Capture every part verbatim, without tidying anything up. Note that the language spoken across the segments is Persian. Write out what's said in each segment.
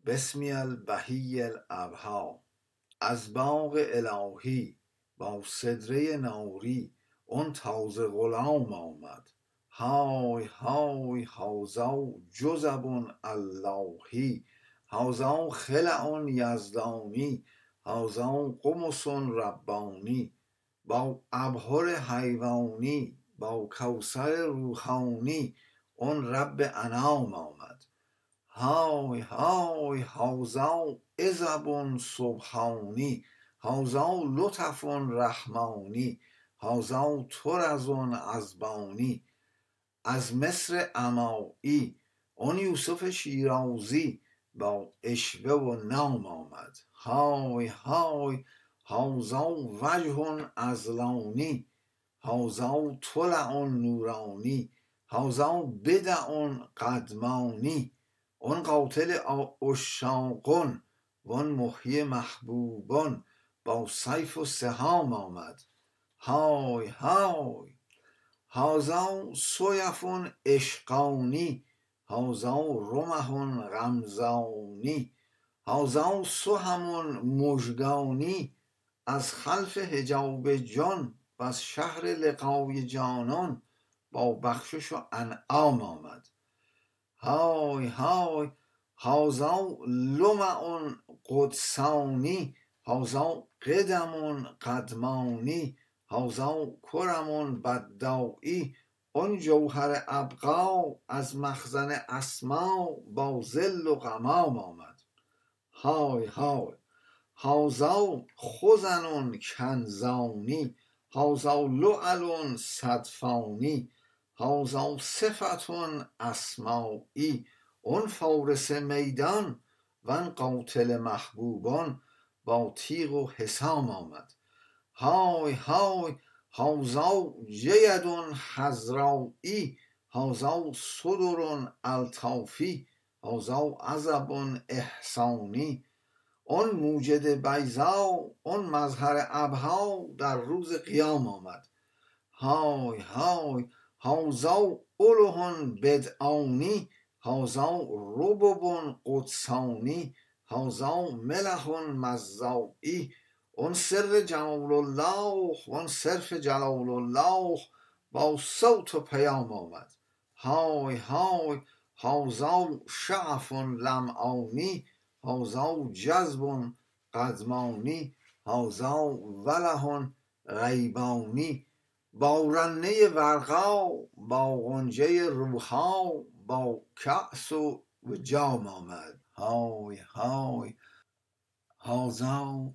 بسمی البهی الابها. از باغ الهی با سدره نوری اون تازه غلام آمد. های های هازا جزبون اللهی، هازا خلعون یزدانی، هازا قمصون ربانی. با ابهر حیوانی، با کوثر روحانی اون رب انام آمد. های های هازا عزبون سبحانی، هازا لطفون رحمانی، هازا ترزون ازبانی. از مصر امایی اون یوسف شیرازی با عشوه و نام آمد. های های هازا وجه ازلانی، هازا طلع نورانی، هازا بدع قدمانی. اون قاتل عشاقون وان محیی محبوبون با سیف و سهام آمد. های های هازا سیفون عشقانی، هازا رمحون غمزانی، هازا سهمون مژگانی. از خلف حجاب جان و از شهر لقای جانان با بخشش و انعام آمد. های های هازا لمع قدسانی، هازا قدم قدمانی، هازا کرم بدائی. اون جوهر ابقا از مخزن اسما با ظل و غمام آمد. های های هازا خزن کنزانی، هازا لعل صدفانی، هازا صفت اسمایی. اون فارس میدان وان قاتل محبوبان با تیغ و حسام آمد. های های هازا جید حضرایی، هازا صدر الطافی، هازا عزب احسانی. اون موجد بیضا، اون مظهر ابها در روز قیام آمد. های های هازا اله بدعانی، هازا ربب قدسانی، هازا ملح مزائی. اون سر جلال الله وان صرف جلال الله با صوت و پیام آمد. های های هازا شعف لمعانی، هازا جذب قدمانی، هازا وله غیبانی. با رنه ورقا، با غنجه روحا، با کأس و جام آمد. های های هازا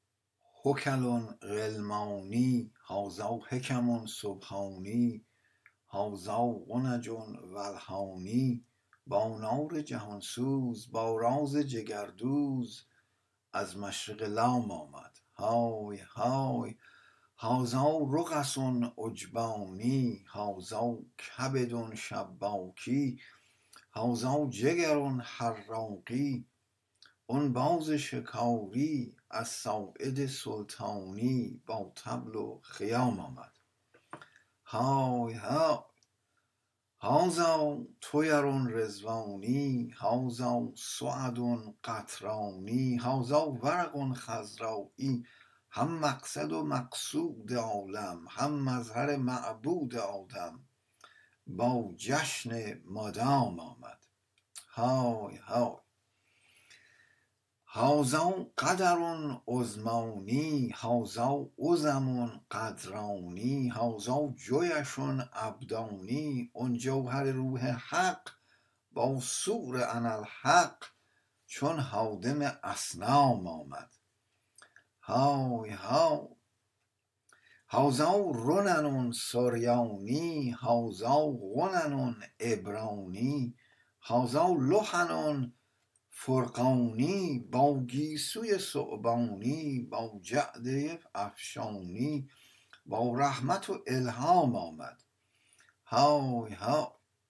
حکل غلمانی، هازا حکم سبحانی، هازا غنج والهانی. با نار جهانسوز، با راز جگردوز از مشرق لام آمد. های های هازا رقص عجبانی، هازا کبد شباکی، هازا جگر حراقی. اون باز شکاری از ساعد سلطانی با طبل و خیام آمد. های های هازا طیر رضوانی، هازا سعد قطرانی، هازا ورق خضرایی. هم مقصد و مقصود عالم، هم مظهر معبود آدم با جشن مدام آمد. های های هازا قدر عظمانی، هازا عظم قدرانی، هازا جیش ابدانی. اون جوهر روح حق با سور اناالحق چون هادم اصنام آمد. های های هازا رنن سریانی، هازا غنن عبرانی، هازا لحن فرقانی. با گیسوی ثعبانی، با جعده افشانی، با رحمت و الهام آمد. های های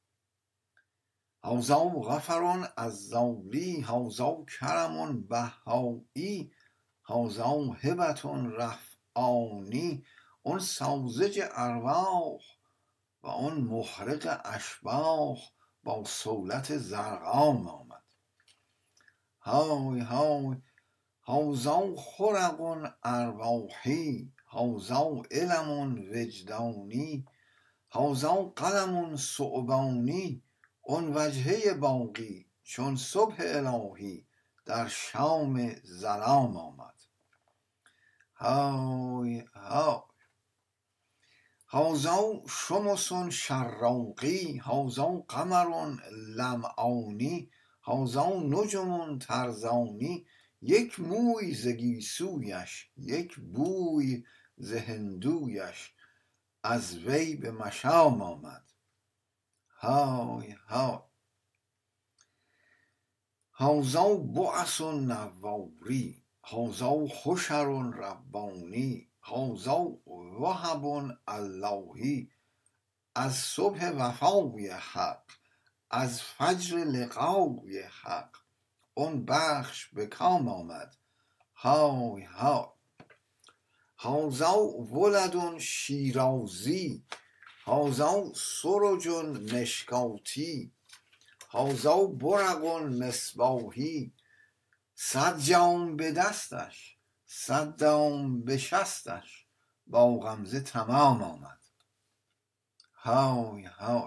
هازا غفر عزالی، هازا کرم بهایی، هازا هبة رفعانی. اون سوزج ارواح و اون محرق اشباح با صولت زرقام آمد. های های هوزا خرق ارواحی هوزا علم وجدانی هوزا قلم ثعبانی اون وجهه باقی چون صبح الهی در شام ظلام آمد. های های هوزا شمس شراقی هوزا قمر لمعانی هوزا نجم ترزانی یک موی ز گیسویش یک بوی ز هندویش از وی به مشام آمد. های های هوزا بعث نواری هوزا خشر ربانی هوزا وهب اللهی از صبح وفای حق از فجر لقای حق اون بخش به کام آمد. های های هوزا ولد شیرازی هوزا سرج مشکاتی هوزا برق مصباحی صد جام به دستش صد دام به شستش با غمزه تمام آمد. های های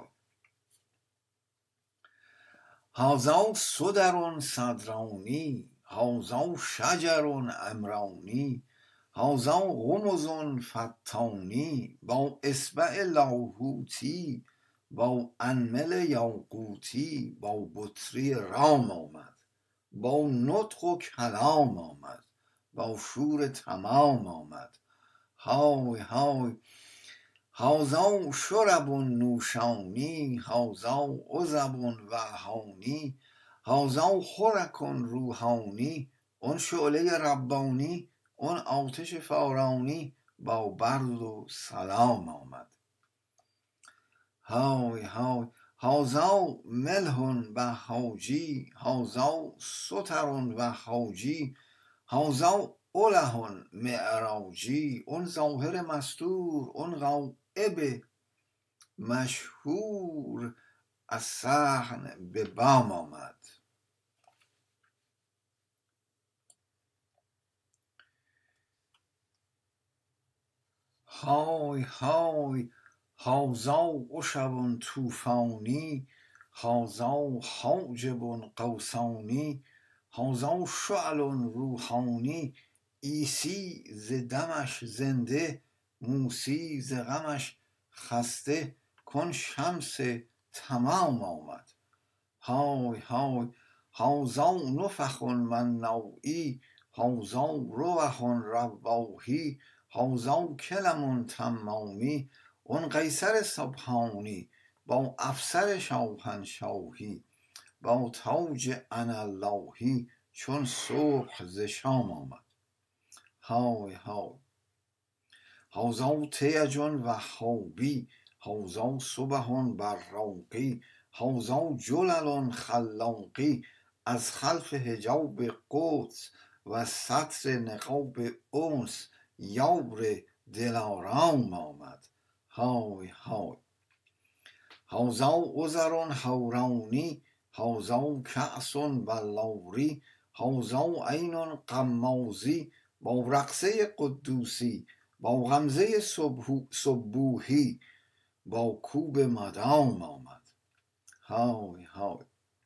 هوزا صدر صدرانی هوزا شجر امرانی هوزا غمز فتانی با اصبع لاهوتی با انمل یاقوتی با بطری رام آمد با نطق و کلام آمد با شور تمام آمد. های های هوزا شرب نوشانی هوزا عزب وهانی هوزا خرک روحانی اون شعله ربانی اون آتش فارانی با برد و سلام آمد. های های هوزا ملح بهاجی هوزا ستر وهاجی هوزا اله معراجی اون ظاهر مستور اون غایب مشهور از صحن به بام آمد. های های هوزا عشب طوفانی هوزا حاجب قوسانی هوزا شعل روحانی عیسی ز دمش زنده موسی ز غمش خسته کن شمس تمام آمد. های های هوزا نفخ من نوعی هوزا روح رواحی هوزا کلم تمامی اون قیصر سبحانی با افسر شاهنشاهی با تاج انااللهی چون صبح ز شام آمد. های های هوزا تیج وهابی هوزا صبح براقی هوزا جلل خلاقی از خلف حجاب قدس و سطر نقاب انس یار دلارام آمد. های های هوزا عذر حورانی هوزا کأس بلوری هوزا عین قمازی با رقصه قدوسی با غمزه صبوحی با کوب مدام آمد. های های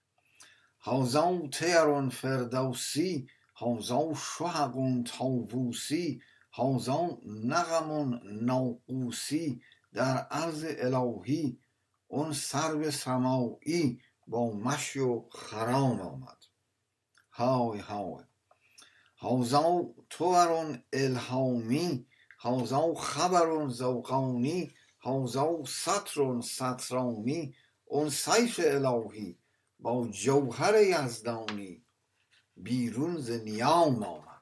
هوزا طیر فردوسی هوزا شهق طاووسی هوزا نغم ناقوسی در عرض الهی اون سرو سماعی با مشی و خرام آمد. های های هوزا طور الهامی هوزا خبر ذوقانی هوزا سطر سطرانی اون سیف الهی با جوهر یزدانی بیرون ز نیام آمد.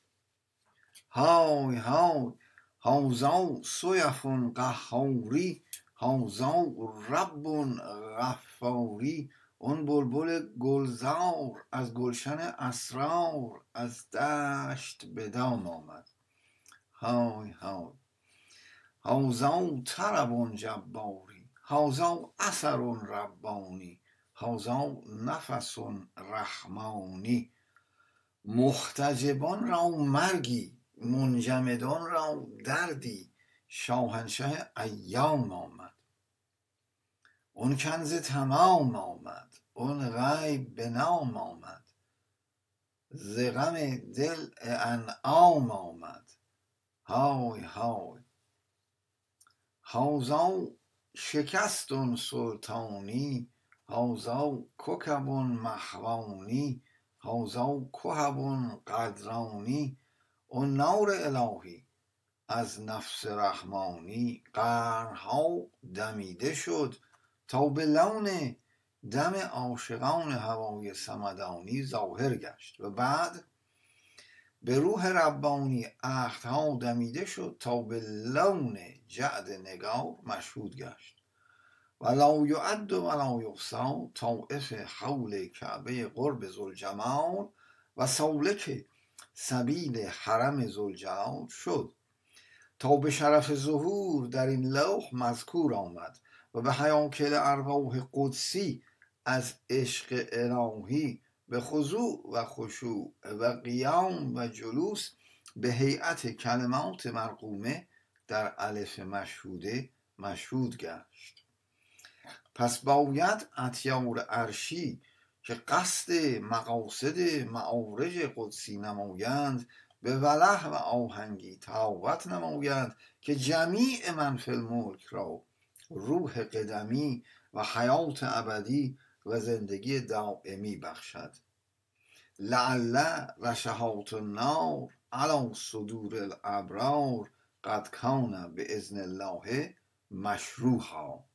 های های هوزا سیف قهاری هوزا رب غفاری اون بلبل گلزار از گلشن اسرار از دشت به دام آمد. های های هوزا طرب جباری هوزا اثر ربانی هوزا نفس رحمانی محتجبان را مرگی، منجمدان را دردی، شاهنشه ایام آمد. اون کنز تمام آمد، اون غیب به نام آمد، ز غم دل انعام آمد. های های هازا شکستون سلطانی، هازا کوکبون مخوانی، هازا کوهبون قدرانی. اون نور الهی از نفس رحمانی، قرنها دمیده شد تا به لون دم عاشقان هوای صمدانی ظاهر گشت. و بعد به روح ربانی عهدها دمیده شد تا به لون جعد نگار مشهود گشت. و لا یعد و لا یحصی طایف حول کعبه قرب ذوالجمال و سالک سبیل حرم ذوالجلال شد، تا به شرف ظهور در این لوح مذکور آمد و به هیاکل ارواح قدسی از عشق الهی به خضوع و خشوع و قیام و جلوس به هیئت کلمات مرقومه در الف مشهوده مشهود گشت. پس باید اطیار عرشی که قصد مقاصد معارج قدسی نمایند، به وله و آهنگی تلاوت نمایند که جمیع من فی الملک را روح قدمی و حیات ابدی و زندگی دائمی بخشد. لعل رشحات النار علی صدور الابرار قد کان باذن الله مشروحا.